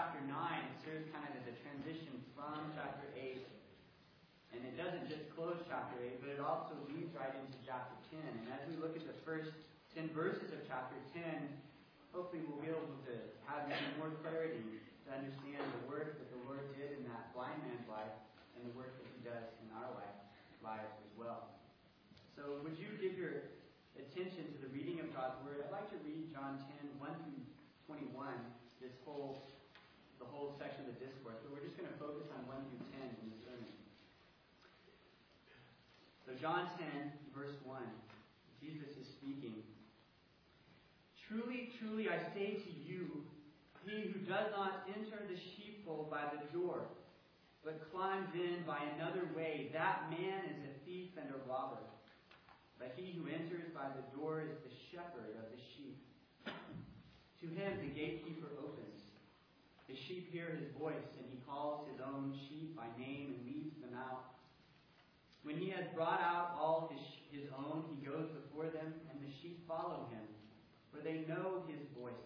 chapter 9, it serves kind of as a transition from chapter 8. And it doesn't just close chapter 8, but it also leads right into chapter 10. And as we look at the first 10 verses of chapter 10, hopefully we'll be able to have even more clarity to understand the work that the Lord did in that blind man's life and the work that He does in our lives as well. So would you give your attention to the reading of God's Word? I'd like to read John 10, 1 through 21, the whole section of the discourse. But we're just going to focus on 1 through 10 in the sermon. So John 10, verse 1, Jesus is speaking. Truly, truly, I say to you, he who does not enter the sheepfold by the door, but climbs in by another way, that man is a thief and a robber. But he who enters by the door is the shepherd of the sheep. To him the gatekeeper opens. The sheep hear his voice, and he calls his own sheep by name and leads them out. When he has brought out all his own, he goes before them, and the sheep follow him, for they know his voice.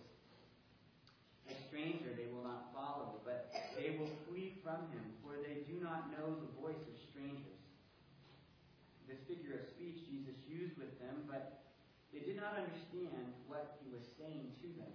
A stranger they will not follow, but they will flee from him, for they do not know the voice of strangers. This figure of speech Jesus used with them, but they did not understand what he was saying to them.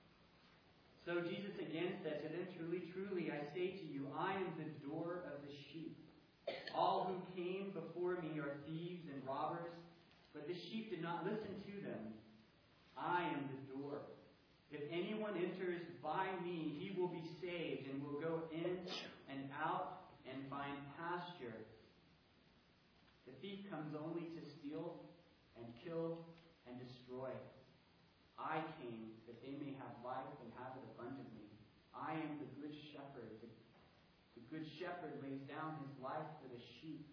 So Jesus again said to them, Truly, truly, I say to you, I am the door of the sheep. All who came before me are thieves and robbers, but the sheep did not listen to them. I am the door. If anyone enters by me, he will be saved and will go in and out and find pasture. The thief comes only to steal and kill and destroy. I came that they may have life and have it abundantly. I am the good shepherd. The good shepherd lays down his life for the sheep.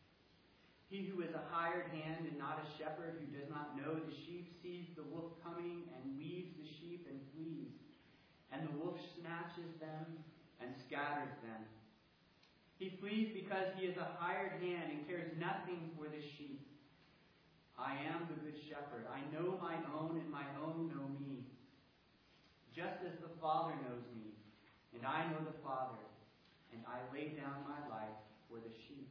He who is a hired hand and not a shepherd, who does not know the sheep, sees the wolf coming and leaves the sheep and flees. And the wolf snatches them and scatters them. He flees because he is a hired hand and cares nothing for the sheep. I am the good shepherd. I know my own, and my own know me. Just as the Father knows me, and I know the Father, and I lay down my life for the sheep.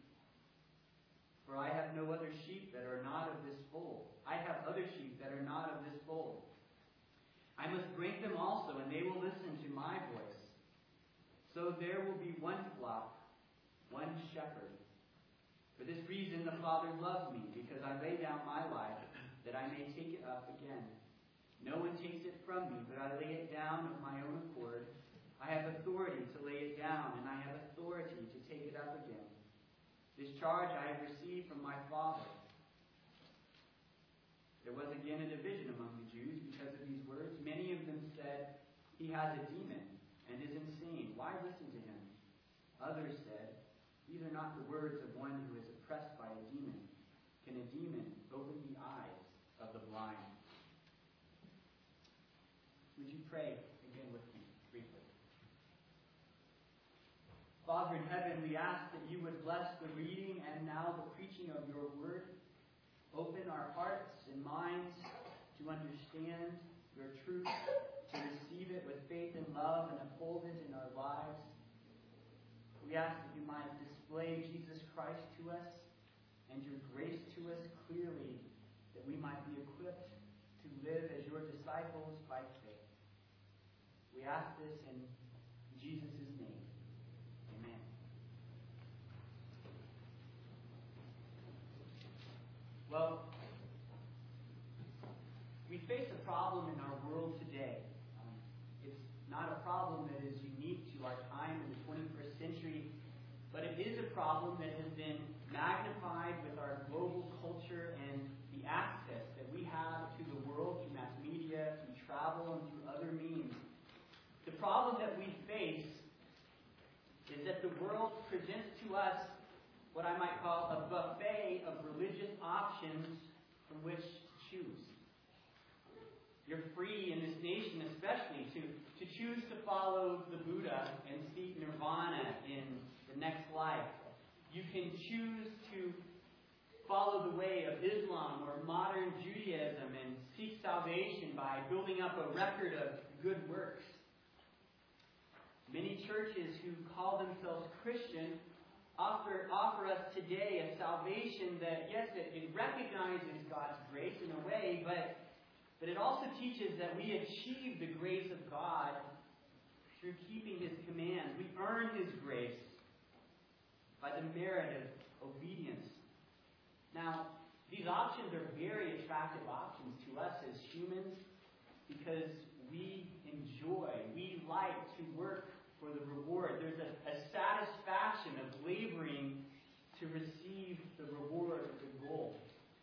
For I have no other sheep that are not of this fold. I have other sheep that are not of this fold. I must bring them also, and they will listen to my voice. So there will be one flock, one shepherd. For this reason the Father loves me, because I lay down my life, that I may take it up again. No one takes it from me, but I lay it down of my own accord. I have authority to lay it down, and I have authority to take it up again. This charge I have received from my Father. There was again a division among the Jews because of these words. Many of them said, He has a demon and is insane. Why listen to him? Others said, These are not the words of one who is oppressed by a demon. Can a demon open the eyes of the blind? Would you pray again with me briefly? Father in heaven, we ask that you would bless the reading and now the preaching of your word. Open our hearts and minds to understand your truth, to receive it with faith and love and uphold it in our lives. We ask that you might display Jesus Christ to us and your grace to us clearly, that we might be equipped to live as your disciples by faith. We ask this in Jesus' name. Amen. Well, we face a problem in our world today. It's not a problem that is unique to our time in the 21st century, but it is a problem that has been magnified with our global culture and the access that we have to the world through mass media, through travel, and through other means. The problem that we face is that the world presents to us what I might call a buffet of religious options from which to choose. You're free in this nation especially to choose to follow the Buddha and seek nirvana in the next life. You can choose to follow the way of Islam or modern Judaism and seek salvation by building up a record of good works. churches who call themselves Christian offer us today a salvation that, yes, it recognizes God's grace in a way, but it also teaches that we achieve the grace of God through keeping His commands. We earn His grace by the merit of obedience. Now, these options are very attractive options to us as humans because we like to work for the reward. There's a satisfaction of laboring to receive the reward of the goal.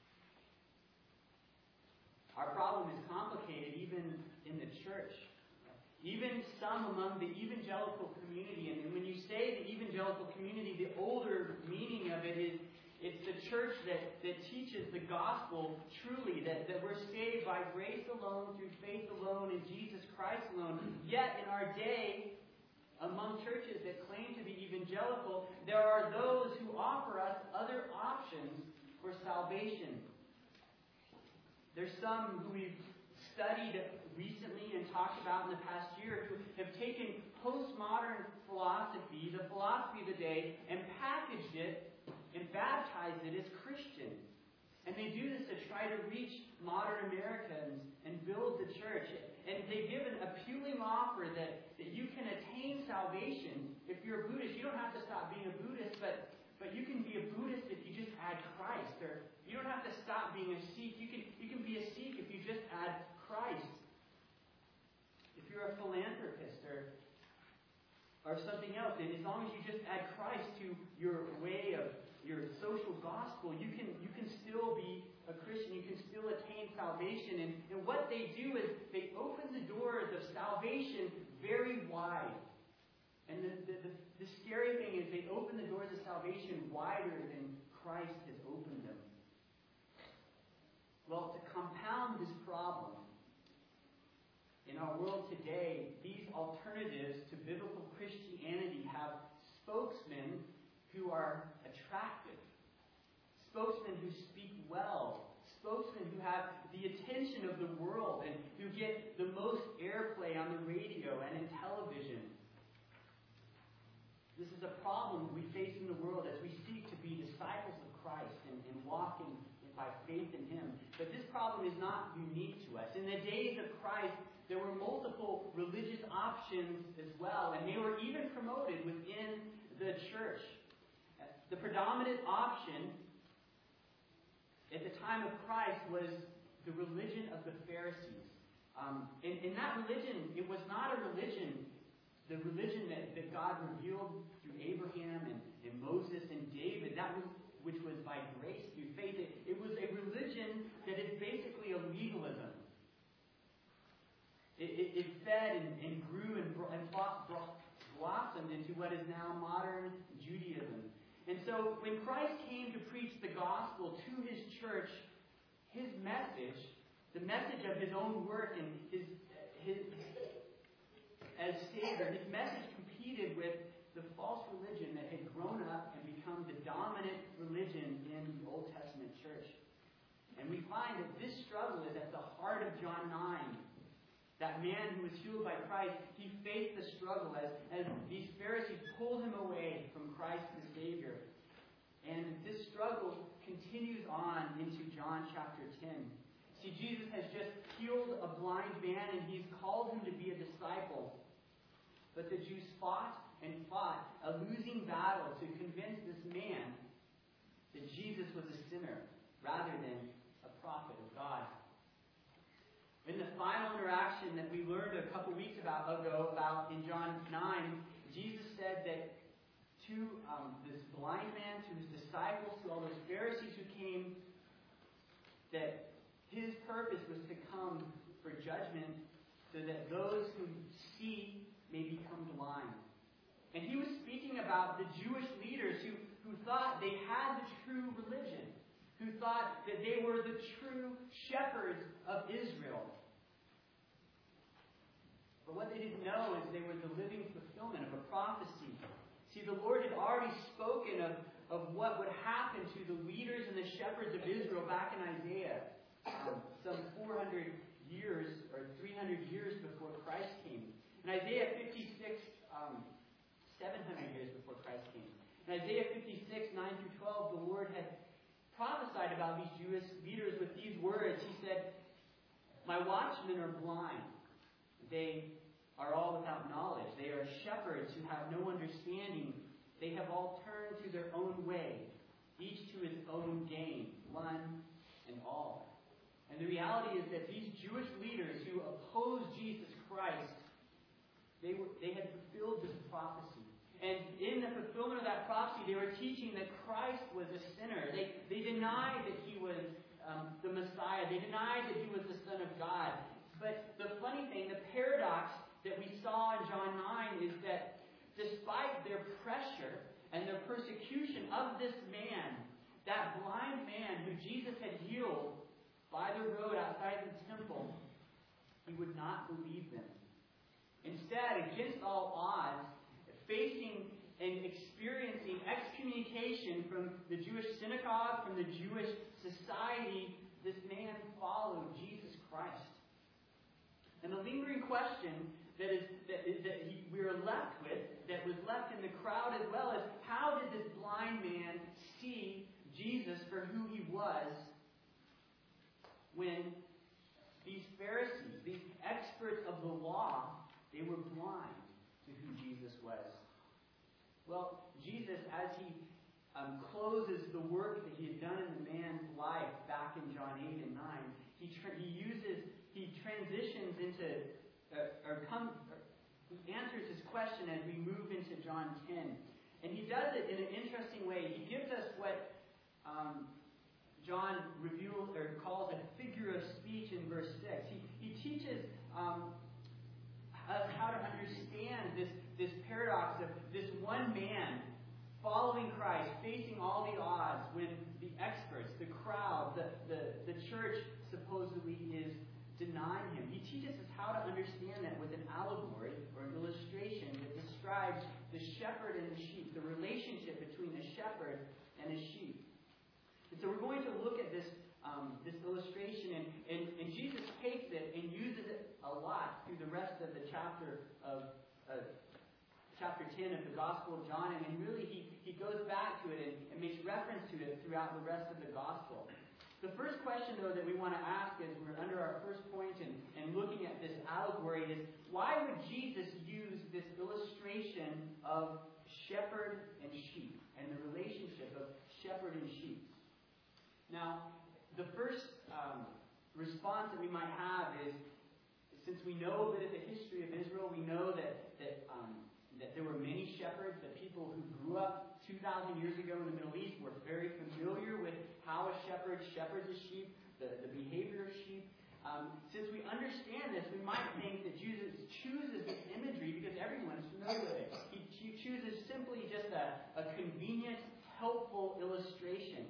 Our problem is complicated even in the church. Even some among the evangelical community, and when you say the evangelical community, the older meaning of it is it's the church that teaches the gospel truly, that we're saved by grace alone, through faith alone, in Jesus Christ alone. Yet in our day, among churches that claim to be evangelical, there are those who offer us other options for salvation. There's some who we've studied recently and talked about in the past year who have taken postmodern philosophy, the philosophy of the day, and packaged it and baptized it as Christian. And they do this to try to reach modern Americans and build the church. And they give an appealing offer that you can attain salvation if you're a Buddhist. You don't have to stop being a Buddhist, but you can be a Buddhist if you just add Christ. Or you don't have to stop being a Sikh. You can be a Sikh if you just add Christ. If you're a philanthropist or something else, and as long as you just add Christ to your way of your social gospel, you can still be a Christian. You can still attain salvation. And what they do is they open the doors of salvation very wide. And the scary thing is they open the doors of salvation wider than Christ has opened them. Well, to compound this problem, in our world today, these alternatives to biblical Christianity have spokesmen who are attractive, spokesmen who speak well, spokesmen who have the attention of the world and who get the most airplay on the radio and in television. This is a problem we face in the world as we seek to be disciples of Christ and walk by faith in Him. But this problem is not unique to us. In the days of Christ, there were multiple religious options as well, and they were even promoted within the church. The predominant option at the time of Christ was the religion of the Pharisees. In that religion, it was not a religion, the religion that God revealed through Abraham and Moses and David, which was by grace through faith. It was a religion that is basically a legalism. It fed and grew and blossomed into what is now modern Judaism. And so when Christ came to preach the gospel to His church, His message, the message of His own work and His as Savior, His message competed with the false religion that had grown up and become the dominant religion in the Old Testament church. And we find that this struggle is at the heart of John 9. That man who was healed by Christ, he faced the struggle as these Pharisees pulled him away from Christ the Savior. And this struggle continues on into John chapter 10. See, Jesus has just healed a blind man and He's called him to be a disciple. But the Jews fought and fought a losing battle to convince this man that Jesus was a sinner rather than a prophet of God. In the final interaction that we learned a couple weeks ago about in John 9, Jesus said that to this blind man, to His disciples, to all those Pharisees who came, that His purpose was to come for judgment so that those who see may become blind. And He was speaking about the Jewish leaders who thought they had the true religion, who thought that they were the true shepherds of Israel. But what they didn't know is they were the living fulfillment of a prophecy. See, the Lord had already spoken of what would happen to the leaders and the shepherds of Israel back in Isaiah, some 400 years or 300 years before Christ came. In Isaiah 56, 700 years before Christ came. In Isaiah 56, 9 through 12, the Lord had prophesied about these Jewish leaders with these words. He said, "My watchmen are blind. They are all without knowledge. They are shepherds who have no understanding. They have all turned to their own way, each to his own gain, one and all." And the reality is that these Jewish leaders who opposed Jesus Christ, they had fulfilled this prophecy. And in the fulfillment of that prophecy, they were teaching that Christ was a sinner. They denied that he was the Messiah. They denied that he was the Son of God. But the funny thing, the paradox that we saw in John 9 is that despite their pressure and their persecution of this man, that blind man who Jesus had healed by the road outside the temple, he would not believe them. Instead, against all odds, facing and experiencing excommunication from the Jewish synagogue, from the Jewish society, this man followed Jesus Christ. And the lingering question we are left with, that was left in the crowd as well, is how did this blind man see Jesus for who he was when these Pharisees, these experts of the law, they were blind to who Jesus was? Well, Jesus, as he closes the work that he had done in the man's life back in John 8 and 9, he transitions into, he answers his question as we move into John 10. And he does it in an interesting way. He gives us what John reveals or calls a figure of speech in verse 6. He teaches us how to understand this paradox of this one man following Christ, facing all the odds when the experts, the crowd, the church supposedly is denying him. He teaches us how to understand that with an allegory or an illustration that describes the shepherd and the sheep, the relationship between the shepherd and the sheep. And so we're going to look at this illustration, and Jesus takes it and uses it a lot through the rest of the chapter 10 of the Gospel of John, and really he goes back to it and makes reference to it throughout the rest of the Gospel. The first question, though, that we want to ask as we're under our first point and looking at this allegory is, why would Jesus use this illustration of shepherd and sheep and the relationship of shepherd and sheep? Now, the first response that we might have is, since we know a bit of the history of Israel, we know that there were many shepherds, that people who grew up 2,000 years ago in the Middle East were very familiar with how a shepherd shepherds a sheep, the behavior of sheep. Since we understand this, we might think that Jesus chooses this imagery because everyone's familiar with it. He chooses simply just a convenient, helpful illustration.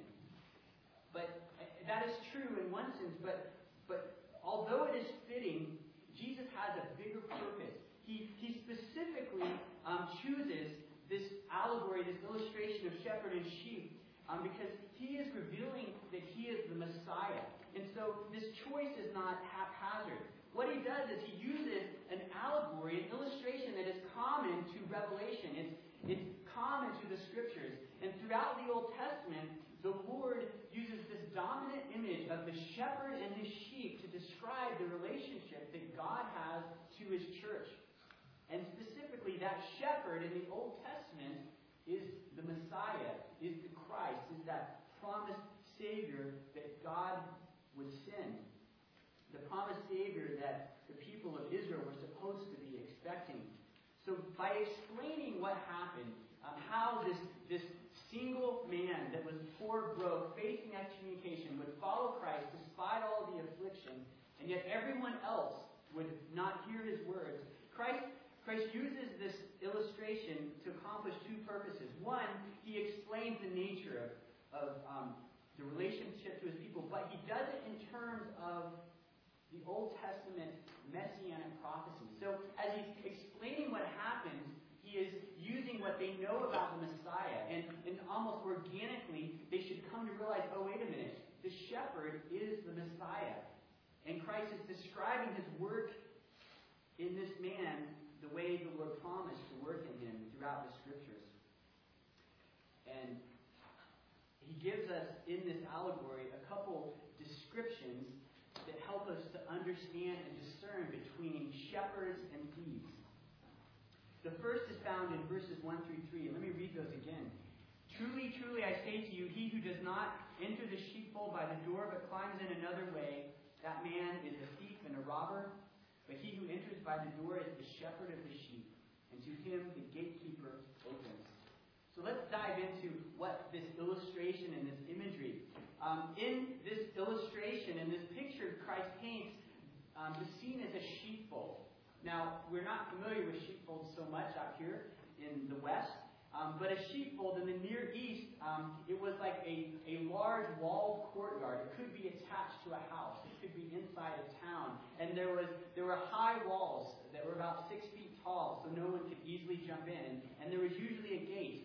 But that is true in one sense, but although it is fitting, Jesus has a bigger purpose. He specifically chooses this allegory, this illustration of shepherd and sheep, because he is revealing that he is the Messiah. And so this choice is not haphazard. What he does is he uses an allegory, an illustration that is common to Revelation. It's common to the Scriptures. And throughout the Old Testament, the Lord uses this dominant image of the shepherd and his sheep to describe the relationship that God has to his church. And specifically, that shepherd in the Old Testament is the Messiah, is the Christ, is that promised Savior that God would send. The promised Savior that the people of Israel were supposed to be expecting. So by explaining what happened, how this single man that was poor, broke, facing excommunication would follow Christ despite all the affliction, and yet everyone else would not hear his words. Christ uses this illustration to accomplish two purposes. One, he explains the nature of the relationship to his people, but he does it in terms of the Old Testament messianic prophecy. So as he's explaining what happens, he is using what they know about the Messiah, and almost organically they should come to realize, oh, wait a minute, the shepherd is the Messiah. And Christ is describing his work in this man the way the Lord promised to work in him throughout the Scripture. gives us in this allegory a couple descriptions that help us to understand and discern between shepherds and thieves. The first is found in verses 1 through 3. Let me read those again. Truly, truly, I say to you, he who does not enter the sheepfold by the door but climbs in another way, that man is a thief and a robber. But he who enters by the door is the shepherd of the sheep, and to him the gatekeeper opens. So let's dive into what this illustration and this imagery. In this illustration, in this picture Christ paints, the scene is a sheepfold. Now, we're not familiar with sheepfolds so much out here in the West. But a sheepfold in the Near East, it was like a large walled courtyard. It could be attached to a house. It could be inside a town. And there were high walls that were about 6 feet tall, so no one could easily jump in. And there was usually a gate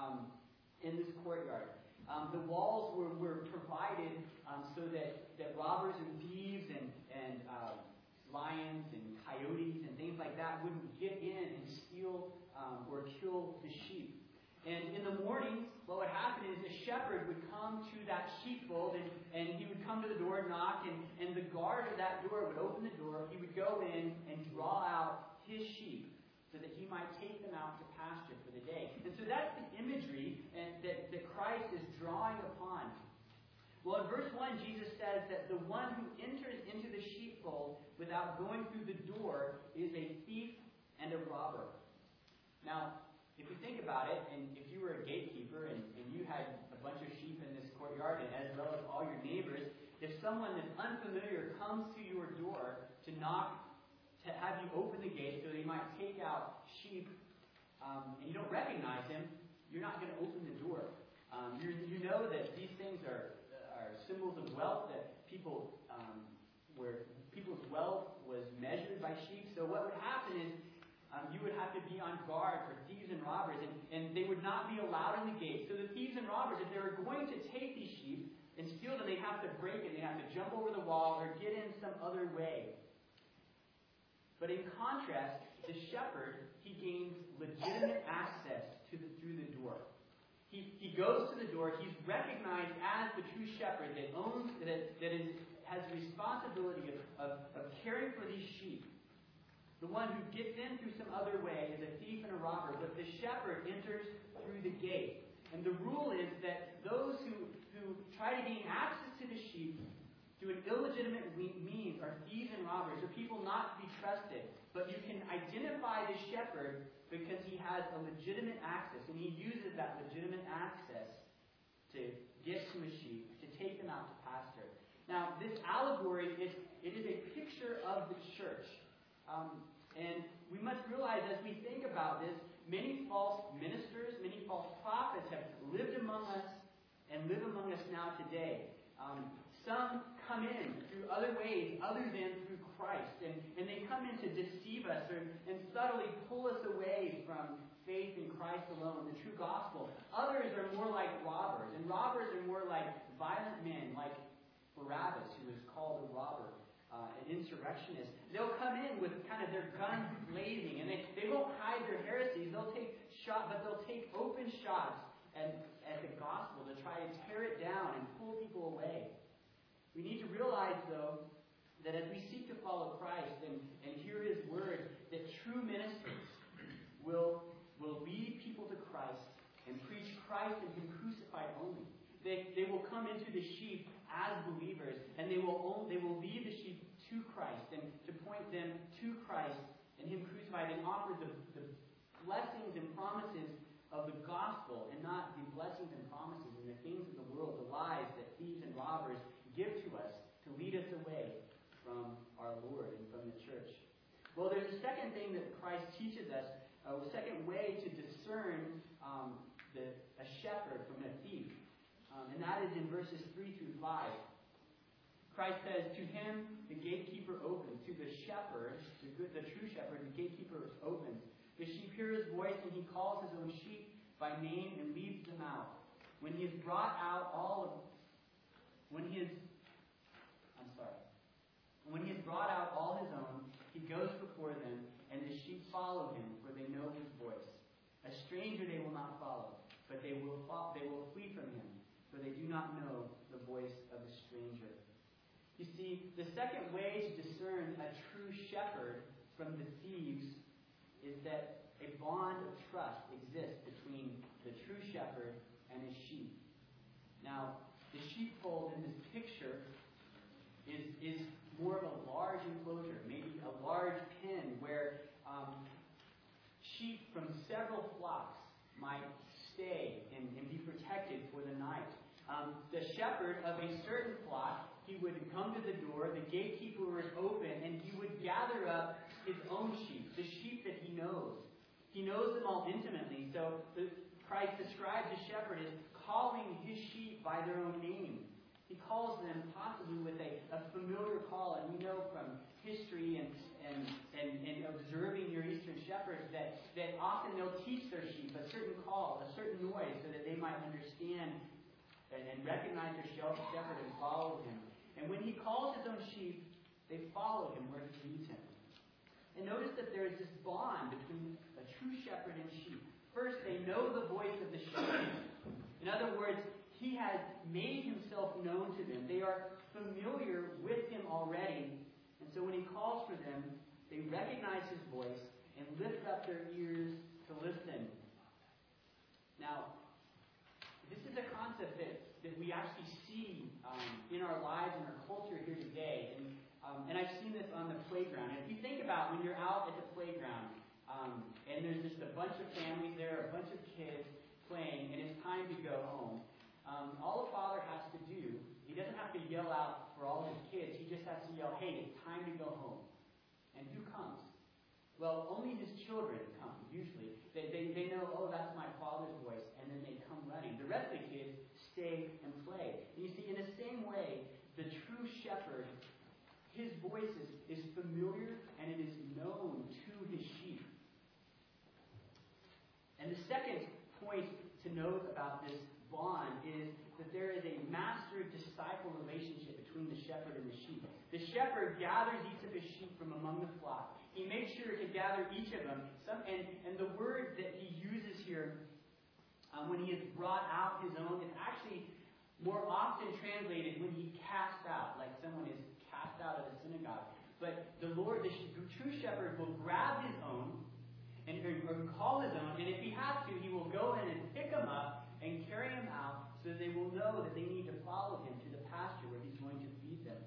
in this courtyard. The walls were provided so that robbers and thieves and lions and coyotes and things like that wouldn't get in and steal or kill the sheep. And in the mornings, what would happen is a shepherd would come to that sheepfold, and he would come to the door, knock, and the guard of that door would open the door. He would go in and draw out his sheep so that he might take them out to pasture for the day. And so that's the imagery that Christ is drawing upon. Well, in verse 1, Jesus says that the one who enters into the sheepfold without going through the door is a thief and a robber. Now, if you think about it, and if you were a gatekeeper and you had a bunch of sheep in this courtyard, and as well as all your neighbors, if someone that's unfamiliar comes to your door to knock, to have you open the gate so they might take out sheep, and you don't recognize him, you're not going to open the door. You know that these things are symbols of wealth, that people's wealth was measured by sheep. So what would happen is you would have to be on guard for thieves and robbers, and they would not be allowed in the gate. So the thieves and robbers, if they were going to take these sheep and steal them, they'd have to break it. They'd have to jump over the wall or get in some other way. But in contrast, the shepherd, he gains legitimate access through the door. He goes to the door. He's recognized as the true shepherd that owns, has the responsibility of caring for these sheep. The one who gets in through some other way is a thief and a robber, but the shepherd enters through the gate. And the rule is that those who try to gain access to the sheep through an illegitimate means are thieves and robbers, or people not to be trusted. But you can identify the shepherd because he has a legitimate access, and he uses that legitimate access to get to a sheep, to take them out to pasture. Now, this allegory, it is a picture of the church. And we must realize as we think about this, many false ministers, many false prophets have lived among us and live among us now today. Some come in through other ways other than through Christ. And they come in to deceive us and subtly pull us away from faith in Christ alone, the true gospel. Others are more like robbers. And robbers are more like violent men, like Barabbas, who is called a robber. An insurrectionist. They'll come in with kind of their guns blazing, and they won't hide their heresies. They'll take open shots at the gospel to try to tear it down and pull people away. We need to realize, though, that as we seek to follow Christ and hear His word, that true ministers will lead people to Christ and preach Christ and Him crucified only. They will come into the sheep as believers, and they will lead the sheep to Christ and to point them to Christ and Him crucified, and offer the blessings and promises of the gospel, and not the blessings and promises and the things of the world, the lies that thieves and robbers give to us to lead us away from our Lord and from the church. Well, there's a second thing that Christ teaches us, a second way to discern a shepherd from a thief. And that is in verses 3 through 5. Christ says, to him the gatekeeper opens. To the shepherd, the true shepherd, the gatekeeper opens. The sheep hear his voice, and he calls his own sheep by name and leads them out. When he has brought out all his own, he goes before them, and the sheep follow him, for they know his voice. A stranger they will not follow, but they will flee from him. for they do not know the voice of a stranger. You see, the second way to discern a true shepherd from the thieves is that a bond of trust exists between the true shepherd and his sheep. Now, the sheepfold in this picture is more of a large enclosure, maybe a large pen where sheep from several flocks might stay and be protected for the night. The shepherd of a certain flock, he would come to the door, the gatekeeper was open, and he would gather up his own sheep, the sheep that he knows. He knows them all intimately, so Christ describes the shepherd as calling his sheep by their own name. He calls them possibly with a familiar call, and we know from history and observing Near Eastern shepherds that often they'll teach their sheep a certain call, a certain noise, so that they might understand and recognize their shepherd and follow him. And when he calls his own sheep, they follow him where he leads him. And notice that there is this bond between a true shepherd and sheep. First, they know the voice of the shepherd. In other words, he has made himself known to them. They are familiar with him already. And so when he calls for them, they recognize his voice and lift up their ears to listen. Now, this is a concept that we actually see in our lives and our culture here today. And I've seen this on the playground. And if you think about when you're out at the playground, and there's just a bunch of families there, a bunch of kids playing, and it's time to go home. All a father has to do, he doesn't have to yell out for all his kids. He just has to yell, hey, it's time to go home. And who comes? Well, only his children come, usually. They know, oh, that's my father's voice, and then they come running. The rest of the kids stay and play. And you see, in the same way, the true shepherd, his voice is familiar, and it is known to his sheep. And the second point to note about this bond is that there is a master-disciple relationship between the shepherd and the sheep. The shepherd gathers each of his sheep from among the flock. He makes sure to gather each of them. And the word that he uses here when he has brought out his own is actually more often translated when he casts out, like someone is cast out of the synagogue. But the Lord, the true shepherd, will grab his own or call his own, and if he has to, he will go in and pick them up and carry them out so that they will know that they need to follow him to the pasture where he's going to feed them.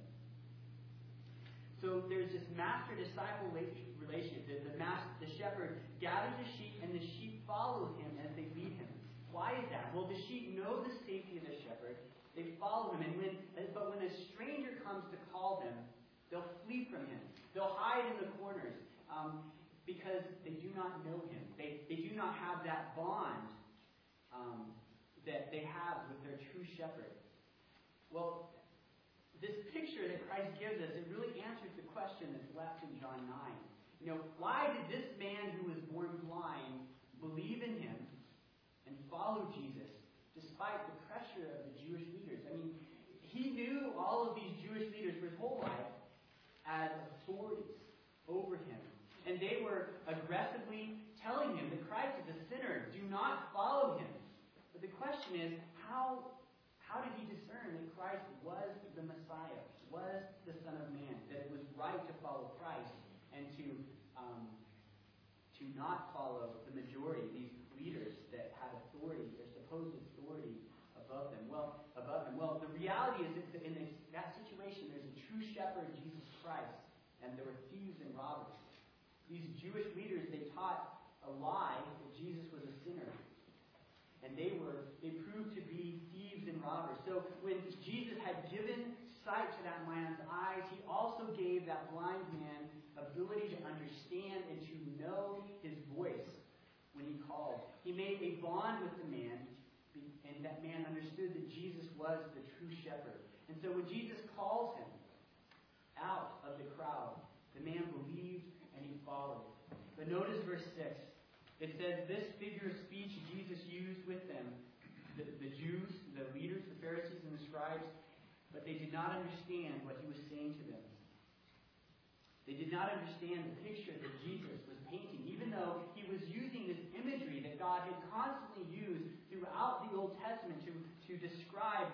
So there's this master-disciple relationship. The shepherd gathers the sheep, and the sheep follow him as they lead him. Why is that? Well, the sheep know the safety of the shepherd. They follow him, but when a stranger comes to call them, they'll flee from him. They'll hide in the corners because they do not know him. They do not have that bond that they have with their true shepherd. Well, this picture that Christ gives us, it really answers the question that's left in John 9. Why did this man who was born blind believe in him and follow Jesus despite the pressure of the Jewish leaders? I mean, he knew all of these Jewish leaders for his whole life as authorities over him. And they were aggressively telling him that Christ is a sinner. Do not follow him. But the question is, how did he discern that Christ was the Messiah, was the Son of Man, that it was right to follow Christ and to not follow the majority, these leaders that had authority, or supposed authority above them? Well, the reality is that in that situation, there's a true shepherd, Jesus Christ, and there were thieves and robbers. These Jewish leaders, they taught a lie that Jesus was a sinner. And they proved to be thieves and robbers. So when Jesus had given sight to that man's eyes, he also gave that blind man ability to understand and to know his voice when he called. He made a bond with the man, and that man understood that Jesus was the true shepherd. And so when Jesus calls him out of the crowd, the man believed and he followed. But notice verse 6. It says, this figure of speech Jesus used with them, the Jews, the leaders, the Pharisees, and the scribes, but they did not understand what he was saying to them. They did not understand the picture that Jesus was painting, even though he was using this imagery that God had constantly used throughout the Old Testament to describe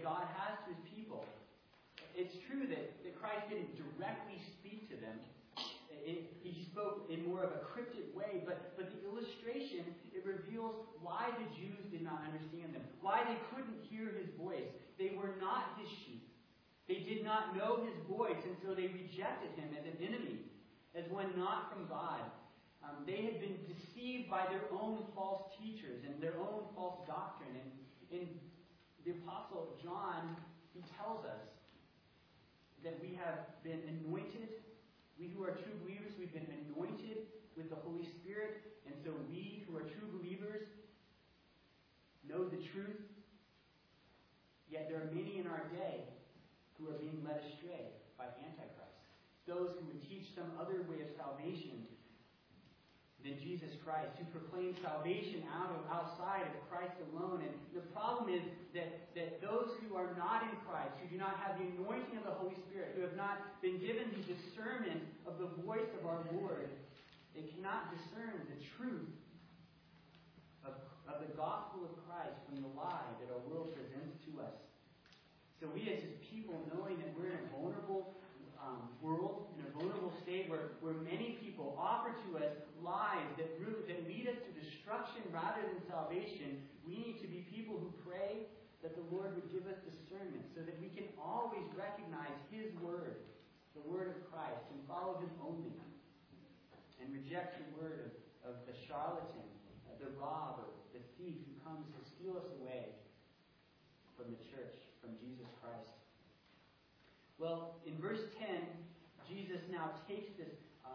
God has to his people. It's true that Christ didn't directly speak to them. He spoke in more of a cryptic way, but the illustration, it reveals why the Jews did not understand him, why they couldn't hear his voice. They were not his sheep. They did not know his voice, and so they rejected him as an enemy, as one not from God. They had been deceived by their own false teachers and their own false doctrine. And the Apostle John, he tells us that we have been anointed. We who are true believers, we've been anointed with the Holy Spirit. And so we who are true believers know the truth. Yet there are many in our day who are being led astray by Antichrist. Those who would teach some other way of salvation than Jesus Christ, who proclaim salvation outside of Christ alone. And the problem is that those who are not in Christ, who do not have the anointing of the Holy Spirit, who have not been given the discernment of the voice of our Lord, they cannot discern the truth of the gospel of Christ from the lie that our world presents to us. So we as his people, knowing that we're in a vulnerable world, in a vulnerable state where many people offer to us lies that lead us to destruction rather than salvation, we need to be people who pray that the Lord would give us discernment so that we can always recognize his word, the word of Christ, and follow him only, and reject the word of the charlatan, the robber, the thief who comes to steal us away from the church, from Jesus Christ. Well, in verse 10, Jesus now takes this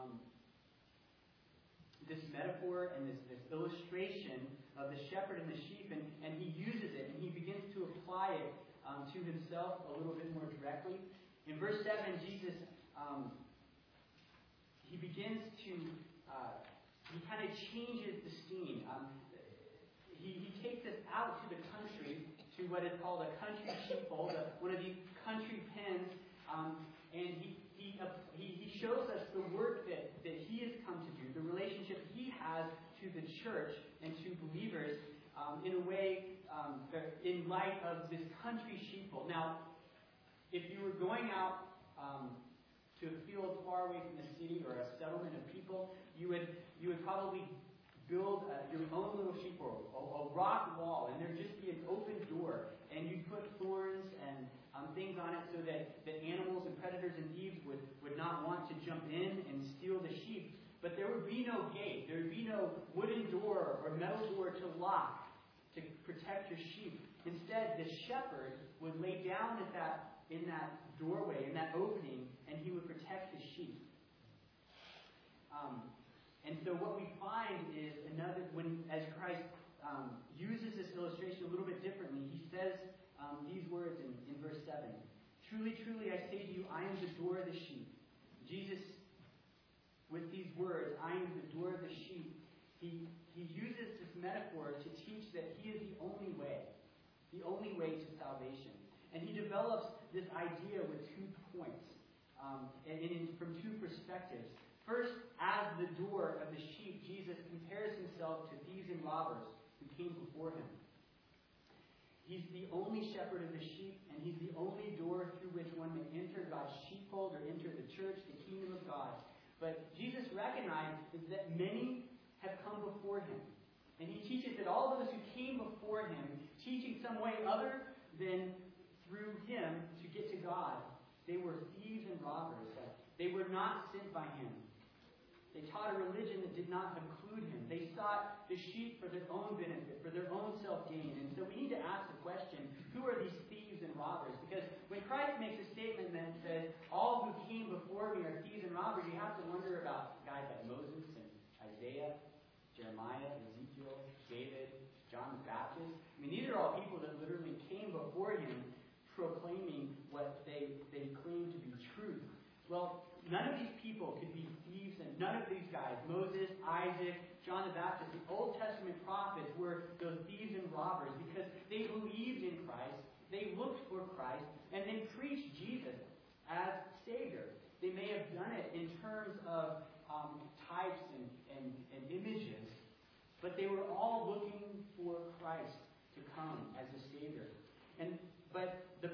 metaphor and this illustration of the shepherd and the sheep, and he uses it, and he begins to apply it to himself a little bit more directly. In verse 7, Jesus, he begins to, he kind of changes the scene. He takes us out to the country, to what is called a country sheepfold, one of these country pens, and he shows us the work that he has come to do, the relationship he has to the church and to believers in a way, in light of this country sheepfold. Now, if you were going out to a field far away from the city or a settlement of people, you would probably build your own little sheepfold, a rock wall, and there'd just be an open door, and you'd put thorns and things on it so that animals and predators and thieves would not want to jump in and steal the sheep. But there would be no gate. There would be no wooden door or metal door to lock to protect your sheep. Instead, the shepherd would lay down in that doorway, in that opening, and he would protect his sheep. And so what we find is as Christ uses this illustration a little bit differently, he says these words in verse 7. Truly, truly, I say to you, I am the door of the sheep. Jesus, with these words, I am the door of the sheep, he uses this metaphor to teach that he is the only way to salvation. And he develops this idea with 2 points, from 2 perspectives. First, as the door of the sheep, Jesus compares himself to thieves and robbers who came before him. He's the only shepherd of the sheep, and he's the only door through which one may enter God's sheepfold or enter the church, the kingdom of God. But Jesus recognizes that many have come before him. And he teaches that all those who came before him, teaching some way other than through him to get to God, they were thieves and robbers. They were not sent by him. They taught a religion that did not include him. They sought the sheep for their own benefit, for their own self-gain. And so we need to ask the question, who are these thieves and robbers? Because when Christ makes a statement that says, all who came before me are thieves and robbers, you have to wonder about guys like Moses and Isaiah, Jeremiah, Ezekiel, David, John the Baptist. I mean, these are all people that literally came before him proclaiming what they claim to be truth. Well, none of these people could be thieves, and none of these guys, Moses, Isaac, John the Baptist, the Old Testament prophets, were those thieves and robbers because they believed in Christ, they looked for Christ, and they preached Jesus as Savior. They may have done it in terms of types and images, but they were all looking for Christ to come as a Savior. But the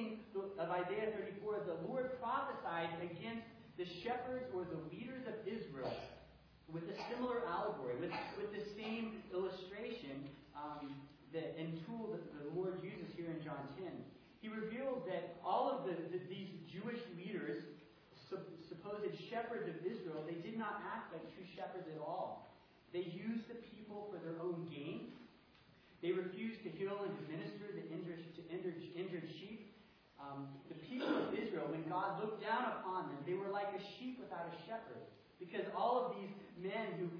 beginning of Isaiah 34, the Lord prophesied against the shepherds or the leaders of Israel with a similar allegory, with the same illustration and tool that the Lord uses here in John 10. He revealed that all of these Jewish leaders, supposed shepherds of Israel, they did not act like true shepherds at all. They used the people for their own gain. They refused to heal and to minister to injured sheep. The people of Israel, when God looked down upon them, they were like a sheep without a shepherd. Because all of these men who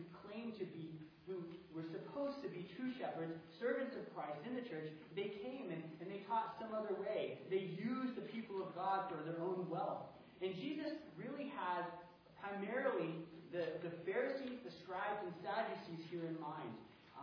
were supposed to be true shepherds, servants of Christ in the church, they came and they taught some other way. They used the people of God for their own wealth. And Jesus really has primarily the Pharisees, the scribes, and Sadducees here in mind.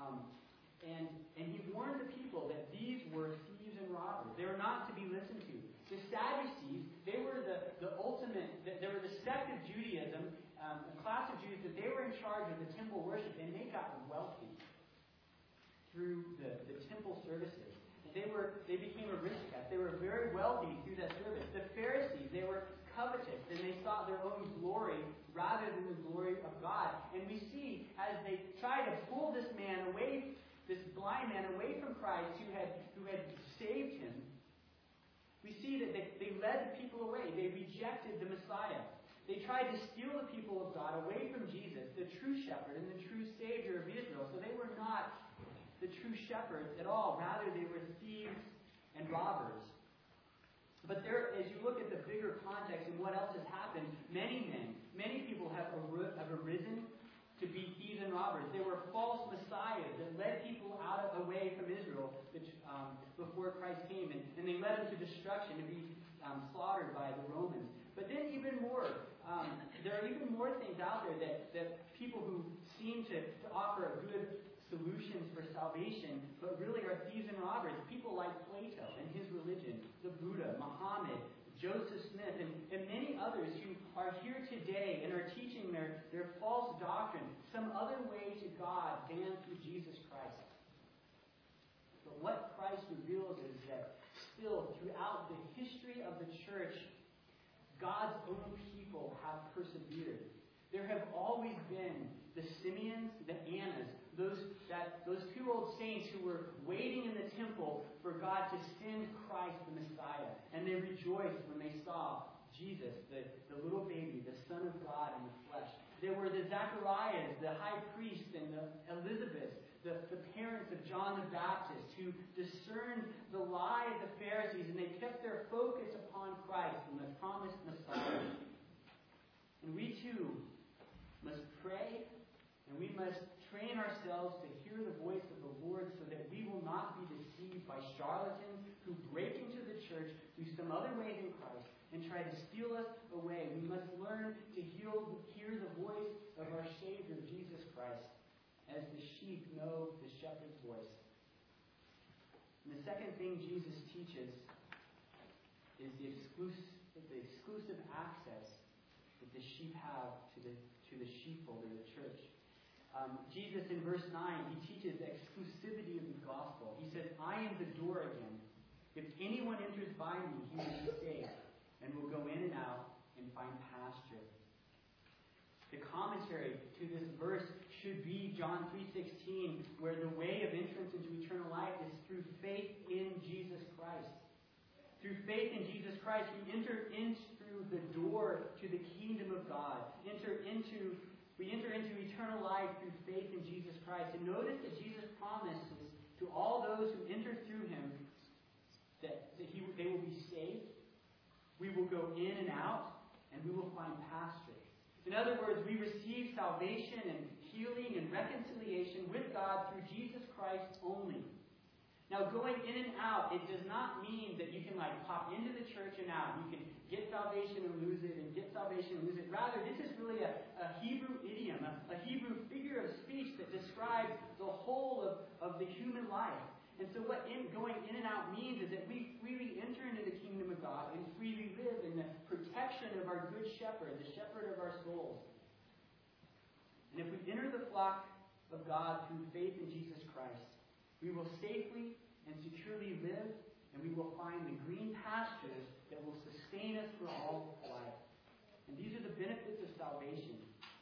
And he warned the people that these were thieves and robbers. They were not to be listened to. The Sadducees, they were the ultimate, they were the sect of Judaism, a class of Jews that they were in charge of the temple worship, and they got wealthy through the temple services. They became aristocrats. They were very wealthy through that service. The Pharisees, they were covetous, and they sought their own glory rather than the glory of God. And we see as they try to pull this man away, this blind man away from Christ who had saved him, we see that they led the people away. They rejected the Messiah. They tried to steal the people of God away from Jesus, the true shepherd and the true Savior of Israel. So they were not the true shepherds at all. Rather, they were thieves and robbers. But there, as you look at the bigger context and what else has happened, many people have arisen to be thieves and robbers. There were false messiahs that led people away from Israel before Christ came, and they led them to destruction, to be slaughtered by the Romans. But then even more, there are even more things out there that people who seem to offer good solutions for salvation, but really are thieves and robbers. People like Plato and his religion, the Buddha, Muhammad, Joseph Smith, and many others who are here today and are teaching their false doctrine, some other way to God than through Jesus Christ. But what Christ reveals is that still, throughout the history of the church, God's own people have persevered. There have always been the Simeons, the Annas, those two old saints who were waiting in the temple for God to send Christ the Messiah. And they rejoiced when they saw Jesus, the little baby, the Son of God in the flesh. There were the Zacharias, the high priest, and the Elizabeth, the parents of John the Baptist, who discerned the lie of the Pharisees, and they kept their focus upon Christ and the promised Messiah. And we too must pray, and we must train ourselves to hear the voice of the Lord so that we will not be deceived by charlatans who break into the church through some other way than Christ and try to steal us away. We must learn to hear the voice of our Savior, Jesus Christ, as the sheep know the shepherd's voice. And the second thing Jesus teaches is the exclusive access that the sheep have to the sheepfold or the church. Jesus in verse 9, he teaches the exclusivity of the gospel. He says, I am the door again. If anyone enters by me, he will be saved and will go in and out and find pasture. The commentary to this verse should be John 3:16, where the way of entrance into eternal life is through faith in Jesus Christ. Through faith in Jesus Christ, we enter in through the door to the kingdom of God. We enter into eternal life through faith in Jesus Christ. And notice that Jesus promises to all those who enter through him that they will be saved. We will go in and out, and we will find pasture. In other words, we receive salvation and healing and reconciliation with God through Jesus Christ only. Now, going in and out, it does not mean that you can pop into the church and out. You can get salvation and lose it, and get salvation and lose it. Rather, this is really a Hebrew idiom, a Hebrew figure of speech that describes the whole of the human life. And so what going in and out means is that we freely enter into the kingdom of God and freely live in the protection of our good shepherd, the shepherd of our souls. And if we enter the flock of God through faith in Jesus Christ, we will safely and securely live, and and we will find the green pastures that will sustain us for all life. And these are the benefits of salvation.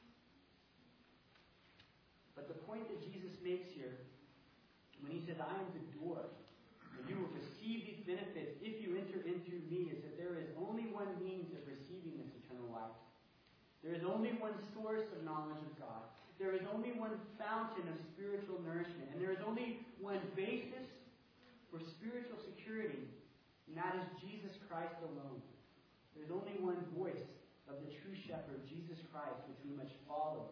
But the point that Jesus makes here, when he says, I am the door, and you will receive these benefits if you enter in through me, is that there is only one means of receiving this eternal life. There is only one source of knowledge of God. There is only one fountain of spiritual nourishment. And there is only one basis for spiritual security, and that is Jesus Christ alone. There is only one voice of the true shepherd, Jesus Christ, which we must follow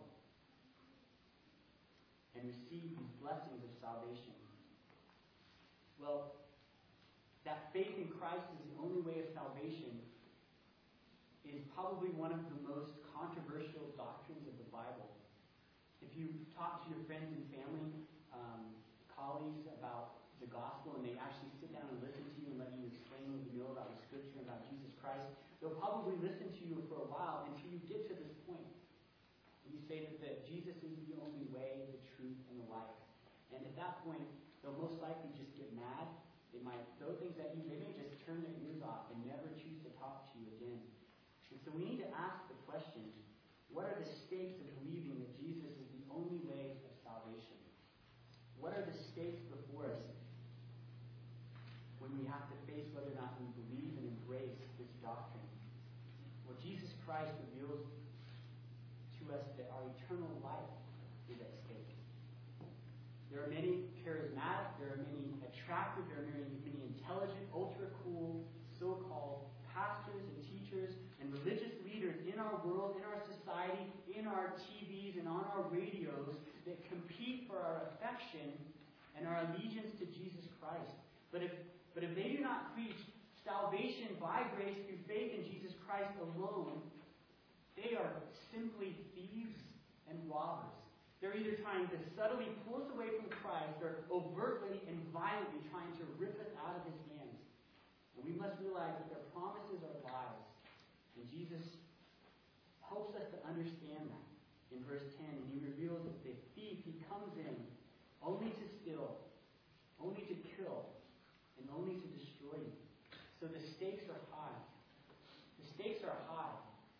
and receive these blessings of salvation. Well, that faith in Christ is the only way of salvation is probably one of the most controversial doctrines of the Bible. If you talk to your friends and family, colleagues about the gospel, and they actually sit down and listen to you and let you explain what you know about the Scripture, about Jesus Christ, they'll probably listen to you for a while until you get to this point. And you say that Jesus is the only way, the truth, and the life. And at that point, they'll most likely just get mad. They might throw things at you. They may just turn their ears off and never choose to talk to you again. And so we need to ask the question, what are the stakes of believing that Jesus is the only way of salvation? What are the stakes before us when we have to face whether or not we believe and embrace this doctrine? Well, Jesus Christ reveals to us that our eternal life is at stake. There are many charismatic, there are many attractive, there are many intelligent, ultra-cool, so-called pastors and teachers and religious leaders in our world, in our society, in our TVs, and on our radios that compete for our affection and our allegiance to Jesus Christ. But if they do not preach salvation by grace through faith in Jesus Christ alone, they are simply thieves and robbers. They're either trying to subtly pull us away from Christ or overtly and violently trying to rip us out of his hands. And we must realize that their promises are lies. And Jesus helps us to understand that in verse 10. And he reveals that the thief, he comes in only to steal, only to kill, and only to destroy you. So the stakes are high. The stakes are high.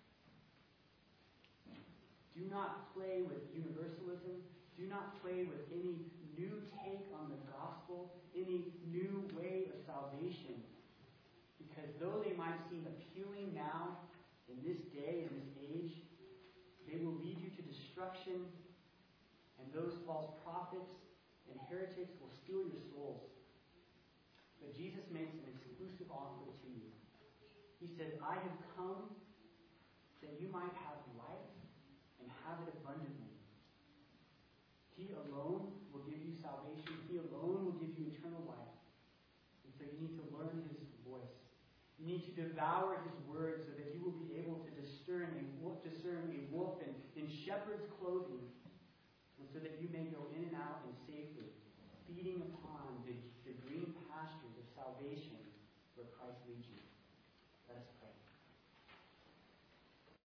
Do not play with universalism. Do not play with any new take on the gospel, any new way of salvation. Because though they might seem appealing now, in this day, in this age, they will lead you to destruction, and those false prophets and heretics will steal your souls. But Jesus makes an exclusive offer to you. He says, I have come that you might have life and have it abundantly. He alone will give you salvation. He alone will give you eternal life. And so you need to learn his voice. You need to devour his word so that you will be able to discern a wolf in shepherd's clothing, and so that you may go in and out and safely, feeding upon the green pastures of salvation where Christ leads.